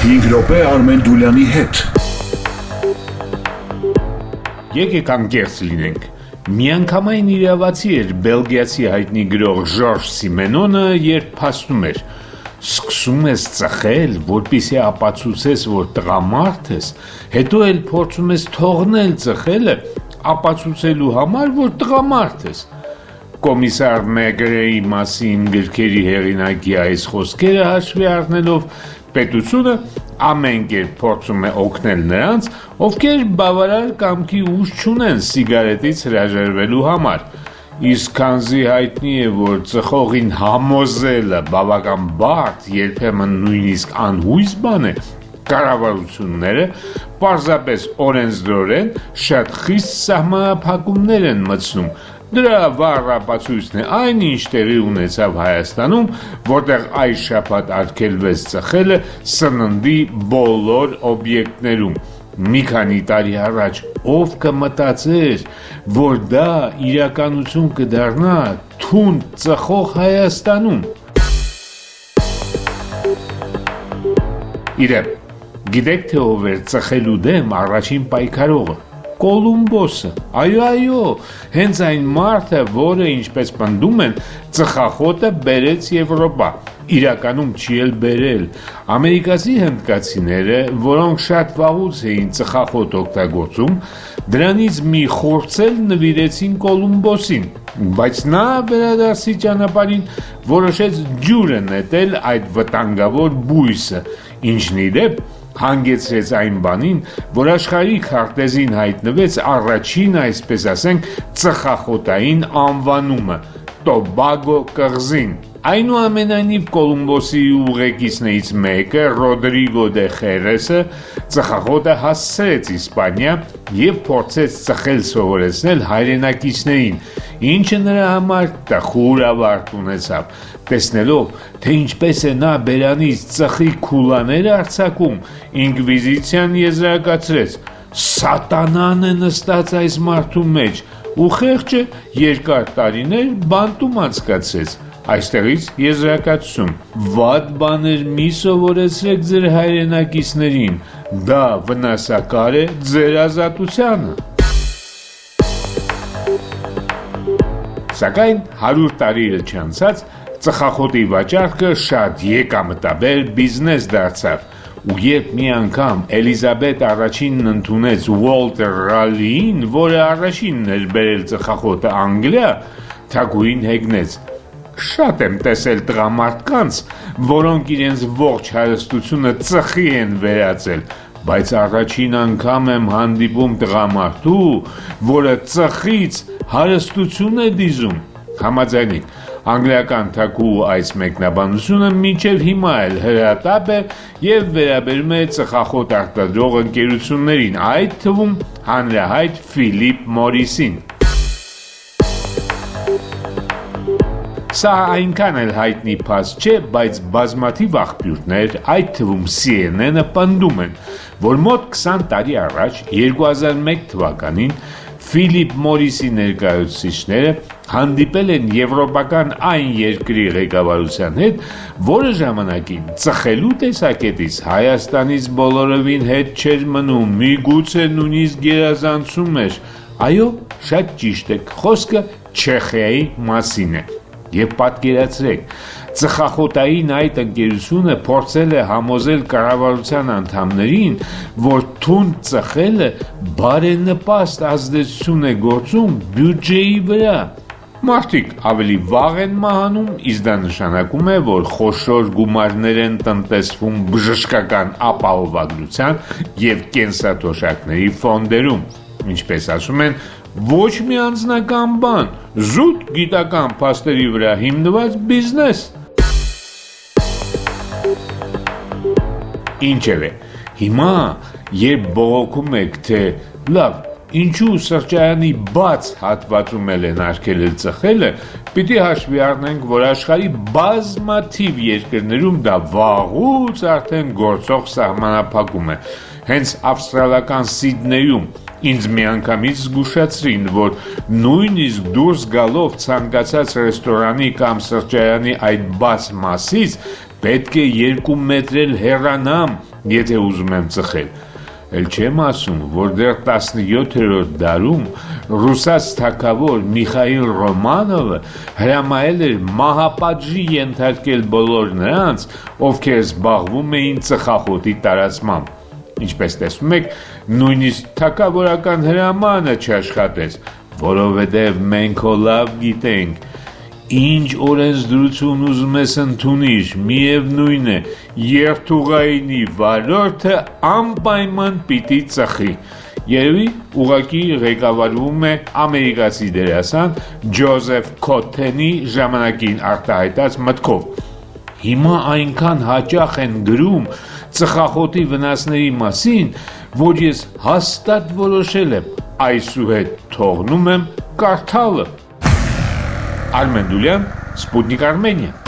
5 րոպե Արմեն Դուլյանի հետ։ Եկեք անկեղծ լինենք։ Միանգամայն իրավացի էր բելգիացի հայտնի գրող Ժորժ Սիմենոնը, երբ փաստում էր. սկսում ես ծխել, որպեսզի ապացուցես, որ տղամարդ ես, հետո էլ փորձում ես թողնել ծխելը, ապացուցելու համար, որ տղամարդ ես։ Կոմիսար Մեգրեի մասին գրքերի հեղինակի այս խոսքերը հաշվի առնելով, պետությունը ամեն կերպ փորձում է օգնել նրանց, ովքեր բավարար կամքի ուժ չունեն սիգարետից հրաժարվելու համար։ Իսկ քանզի հայտնի է, որ ծխողին համոզելը բավական բարդ, երբեմն նույնիսկ անհույս բան է, կառավարությունները պարզապես օրենսդրորեն շատ խիստ սահմանափակումներ են մտցնում։ Դրա վառ ապացույցն է այն, ինչ տեղի ունեցավ Հայաստանում, որտեղ այս շաբաթ արգելվեց ծխելը սննդի բոլոր օբյեկտներում։ Մի քանի տարի առաջ ով կմտածեր, որ դա իրականություն կդառնա թունդ ծխող Հայաստանում։ Իրեն, գիտեք թե ով էր ծխելու դեմ առաջին պայքարողը։ Կոլումբոսը, այո, հենց այն մարդը, որը, ինչպես պնդում են, ծխախոտը բերեց Եվրոպա, իրականում չի էլ բերել։ Ամերիկացի հնդկացիները, որոնք շատ վաղուց էին ծխախոտ օգտագործում, դրանից մի խորցել նվիրեցին Կոլումբոսին, բայց նա վերադարձի ճանապարհին որոշեց ջուրը նետել այդ վտանգավոր բույսը, ինչն ի դեպ հանգեցրեց այն բանին, որ աշխարհի քարտեզին հայտնվեց առաջին, այսպես ասենք, ծխախոտային անվանումը՝ Տոբագո կղզին։ Այնուամենայնիվ Կոլումբոսի ուղեկիցներից մեկը, Ռոդրիգո դե Խերեսը, ծխախոտը հասցրեց Իսպանիա և փորձեց ծխել սովորեցնել հայրենակիցներին, ինչը նրա համար տխուր ավարտ ունեցավ։ Տեսնելով, թե ինչպես է նա բերանից ծխի քուլաներ արձակում, ինկվիզիցիան եզրակացրեց. «Սատանան է նստած այս մարդու մեջ», ու խեղճը երկար տարիներ բանտում անցկացրեց։ Այստեղից եզրակացություն. «Վատ բաներ մի սովորեցրեք ձեր հայրենակիցներին, դա վնասակար է ձեր ազատությանը»։ Սակայն 100 տարիը չանցած ծխախոտի վաճառքը շատ եկամտաբեր բիզնես դարձավ, ու երբ մի անգամ Էլիզաբեթ առաջինն ընդունեց Ուոլտեր Ռալլիին, որը առաջինն էր բերել ծխախոտը Անգլիա, թագուհին հեգնեց. «Շատ եմ տեսել տղամարդկանց, որոնք իրենց ողջ հարստությունը ծխի են վերածել, բայց առաջին անգամ եմ հանդիպում տղամարդու, որը ծխից հարստություն է դիզում»։ Համաձայնեք, անգլիական թագուհու այս մեկնաբանությունը մինչև հիմա էլ հրատապ է և վերաբերում է ծխախոտ արտադրող ընկերություններին, այդ թվում հանրահայտ Ֆիլիպ Մորիսին։ Սա այնքան էլ հայտնի փաստ չէ, բայց բազմաթիվ աղբյուրներ, այդ թվում CNN-ը պնդում են, որ մոտ 20 տարի առաջ, 2001 թվականին, Ֆիլիպ Մորիսի ներկայացուցիչները հանդիպել են եվրոպական այն երկրի ղեկավարության հետ, որը ժամանակին ծխելու տեսակետից Հայաստանից բոլորովին հետ չէր մնում, միգուցե նույնիսկ գերազանցում էր։ Այո, շատ ճիշտ է, խոսքը Չեխիայի մասին է։ Եվ պատկերացրեք, ծխախոտային այդ ընկերությունը փորձել է համոզել կառավարության անդամներին, որ թունդ ծխելը բարենպաստ ազդեցություն է գործում բյուջեի վրա։ Մարդիկ ավելի վաղ են մահանում, իսկ դա նշանակում է, որ խոշոր գումարներ են տնտեսվում բժշկական ապահովագրության և կենսաթոշակների ֆոնդերում, ինչպես ասում են, ոչ մի անձնական բան, զուտ գիտական փաստերի վրա հիմնված բիզնես։ Ինչևէ, հիմա, երբ բողոքում եք, թե լավ, ինչու սրճարանի բաց հատվածում են արգելել ծխելը, պիտի հաշվի առնենք, որ աշխարհի բազմաթիվ երկրներում դա վաղուց արդեն գործող սահմանափակում է։ Հենց ավստրալիական Սիդնեյում ինձ միանգամից զգուշացրին, որ նույնիսկ դուրս գալով ցանկացած ռեստորանի կամ սրճարանի այդ բաց մասից պետք է 2 մետր էլ հեռանամ, եթե ուզում եմ ծխել։ Էլ չեմ ասում, որ դեռ 17-րդ դարում ռուսաց թագավոր Միխայիլ Ռոմանովը հրամայել էր մահապատժի ենթարկել բոլոր նրանց, ովքեր զբաղվում էին ծխախոտի տարածմամբ։ Ինչպես տեսնում եք, նույնիսկ թագավորական հրամանը չաշխատեց, որովհետև մենք լավ գիտենք, ինչ օրենսդրություն ուզում ես ընդունիր, միևնույն է, երթուղայինի վարորդը անպայման պիտի ծխի։ Երևի ուղղակի ղեկավարվում է ամերիկացի դերասան Ջոզեֆ Քոթենի ժամանակին արտահայտած մտքով։ Հիմա այնքան հաճախ են գրում ծխախոտի վնասների մասին, որ ես հաստատ որոշել եմ այսուհետ թողնում եմ կարդալը։ Արմեն Դուլյան, Սպուտնիկ Արմենիա։